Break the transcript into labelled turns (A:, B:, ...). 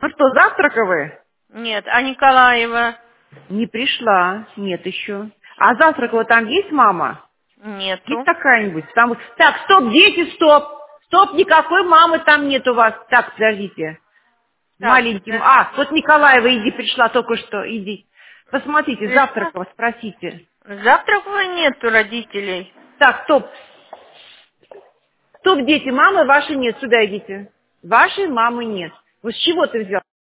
A: Ну что, завтраковые?
B: Нет, а Николаева?
A: Не пришла, нет еще. А завтраковая там есть мама? Есть
B: Нету.
A: какая-нибудь? Там... Так, стоп, дети, стоп! Стоп, никакой мамы там нет у вас. Так, подождите.
B: Так,
A: Маленьким. А, вот Николаева, иди, пришла только что, иди. Посмотрите,
B: пришла?
A: завтракова, спросите.
B: Завтракова нету родителей.
A: Так, стоп. Стоп, дети, мамы вашей нет, сюда идите. Вашей мамы нет. Вот с чего ты взял?